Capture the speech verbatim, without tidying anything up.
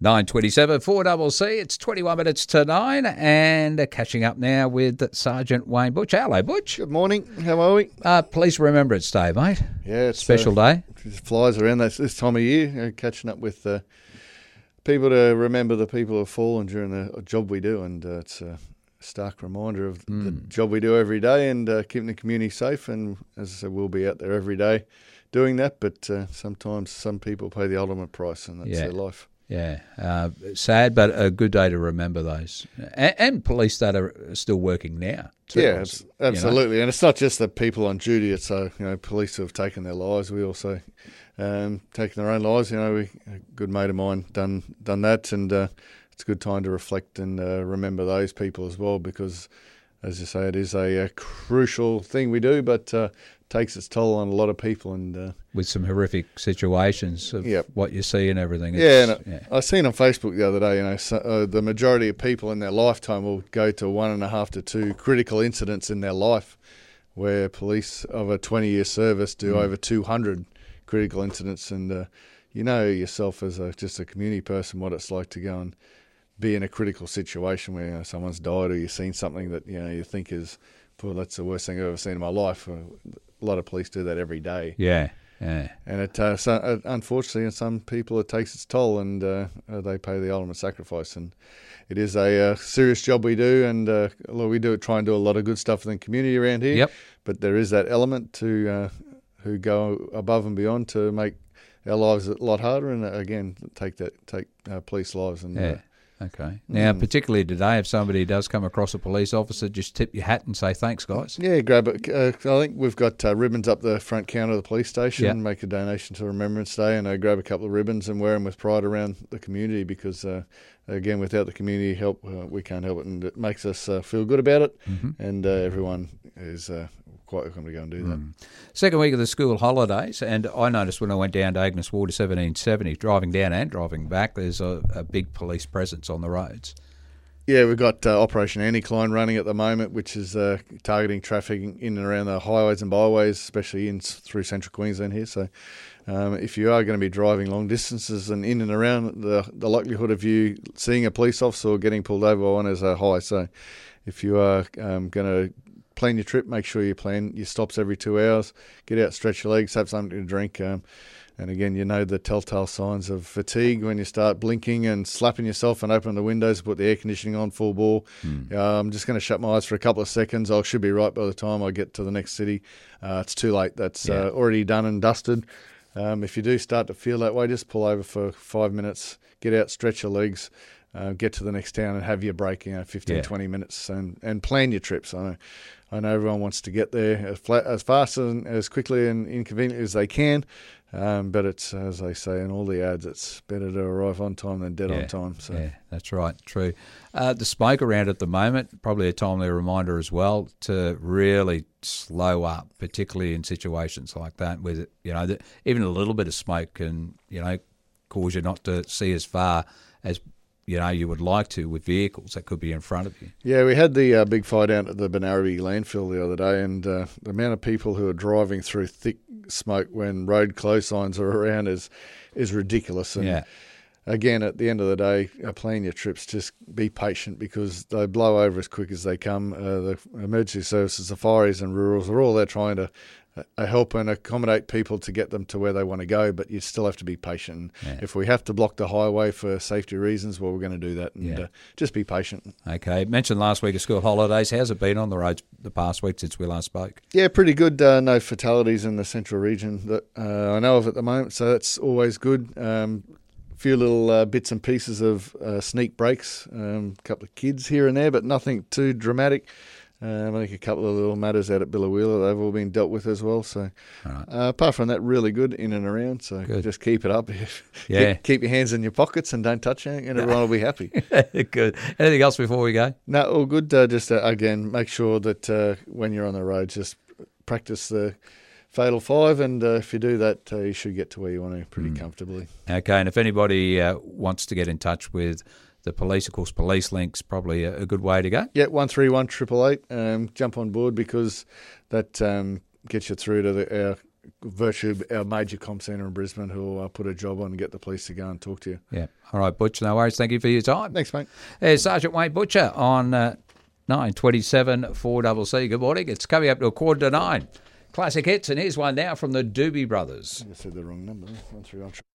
nine twenty-seven, four C C, it's twenty-one minutes to nine, and uh, catching up now with Sergeant Wayne Butch. Hello, Butch. Good morning. How are we? Uh, Police Remembrance Day, mate. Yeah, it's special uh, day. It flies around this, this time of year, you know, catching up with uh, people to remember the people who have fallen during the job we do, and uh, it's a stark reminder of mm. the job we do every day and uh, keeping the community safe. And as I said, we'll be out there every day doing that, but uh, sometimes some people pay the ultimate price, and that's yeah. their life. Yeah, uh, sad, but a good day to remember those. And, and police that are still working now, too. Yeah, abs- absolutely. You know? And it's not just the people on duty. It's uh, you know, police who have taken their lives. We also um, taken their own lives. You know, we, a good mate of mine done done that, and uh, it's a good time to reflect and uh, remember those people as well, because, as you say, it is a, a crucial thing we do, but uh, takes its toll on a lot of people, and uh, with some horrific situations of yep. what you see and everything. Yeah, and yeah, I seen on Facebook the other day, you know, so, uh, the majority of people in their lifetime will go to one and a half to two critical incidents in their life, where police of a twenty-year service do mm. over two hundred critical incidents, and uh, you know yourself as a, just a community person what it's like to go and be in a critical situation where, you know, someone's died, or you've seen something that, you know, you think is, well, that's the worst thing I've ever seen in my life. A lot of police do that every day. Yeah, yeah. And it, uh, so, uh, unfortunately, in some people it takes its toll, and uh, they pay the ultimate sacrifice. And it is a uh, serious job we do, and uh, we do try and do a lot of good stuff in the community around here. Yep. But there is that element to uh, who go above and beyond to make our lives a lot harder, and uh, again, take that take uh, police lives. And yeah. Uh, Okay. Now, mm. particularly today, if somebody does come across a police officer, just tip your hat and say, thanks, guys. Yeah, grab it. Uh, I think we've got uh, ribbons up the front counter of the police station. Yep. Make a donation to Remembrance Day, and uh, grab a couple of ribbons and wear them with pride around the community, because, uh, again, without the community help, uh, we can't help it, and it makes us uh, feel good about it, mm-hmm. and uh, everyone is uh, quite welcome to go and do that. Mm. Second week of the school holidays, and I noticed when I went down to Agnes Water seventeen seventy, driving down and driving back, there's a, a big police presence on the roads. Yeah, we've got uh, Operation Anticline running at the moment, which is uh, targeting traffic in and around the highways and byways, especially in through central Queensland here. So um, if you are going to be driving long distances and in and around, the, the likelihood of you seeing a police officer or getting pulled over by one is uh, high. So if you are um, going to plan your trip, make sure you plan your stops every two hours, get out, stretch your legs, have something to drink. Um, And again, you know the telltale signs of fatigue when you start blinking and slapping yourself and opening the windows, put the air conditioning on full bore. Mm. Uh, I'm just going to shut my eyes for a couple of seconds. I should be right by the time I get to the next city. Uh, it's too late. That's yeah. uh, already done and dusted. Um, if you do start to feel that way, just pull over for five minutes, get out, stretch your legs, uh, get to the next town and have your break, you know, fifteen, yeah. twenty minutes, and, and plan your trips. I know, I know everyone wants to get there as, flat, as fast and as quickly and inconveniently as they can. Um, but it's, as they say in all the ads, it's better to arrive on time than dead yeah, on time. So. Yeah, that's right, true. Uh, the smoke around at the moment, probably a timely reminder as well to really slow up, particularly in situations like that, where, you know, the, even a little bit of smoke can, you know, cause you not to see as far as, you know, you would like to with vehicles that could be in front of you. Yeah, we had the uh, big fire down at the Benarabi landfill the other day, and uh, the amount of people who are driving through thick smoke when road close signs are around is is ridiculous. And yeah. again, at the end of the day, uh, plan your trips, just be patient, because they blow over as quick as they come. Uh, the emergency services, the fireys and rurals are all there trying to uh, help and accommodate people to get them to where they want to go, but you still have to be patient. Yeah. If we have to block the highway for safety reasons, well, we're going to do that, and yeah. uh, just be patient. Okay. Mentioned last week of school holidays. How's it been on the roads the past week since we last spoke? Yeah, pretty good. Uh, no fatalities in the central region that uh, I know of at the moment, so that's always good. Um, few little uh, bits and pieces of uh, sneak breaks, a um, couple of kids here and there, but nothing too dramatic. Um, I think a couple of little matters out at Billawheeler, they've all been dealt with as well. So right. uh, apart from that, really good in and around. So good. Just keep it up. Yeah. keep, keep your hands in your pockets and don't touch anything, and everyone will be happy. Good. Anything else before we go? No, all good. Uh, just, uh, again, make sure that uh, when you're on the road, just practice the Fatal Five, and uh, if you do that, uh, you should get to where you want to pretty mm. comfortably. Okay, and if anybody uh, wants to get in touch with the police, of course, Police Link's probably a, a good way to go. Yeah, one three one, eight eight eight. Um, jump on board, because that um, gets you through to the, our virtually our major comm centre in Brisbane who will uh, put a job on and get the police to go and talk to you. Yeah. All right, Butch, no worries. Thank you for your time. Thanks, mate. There's Sergeant Wayne Butcher on uh, nine twenty-seven four C C. Good morning. It's coming up to a quarter to nine. Classic hits, and here's one now from the Doobie Brothers. I said the wrong number. One, three,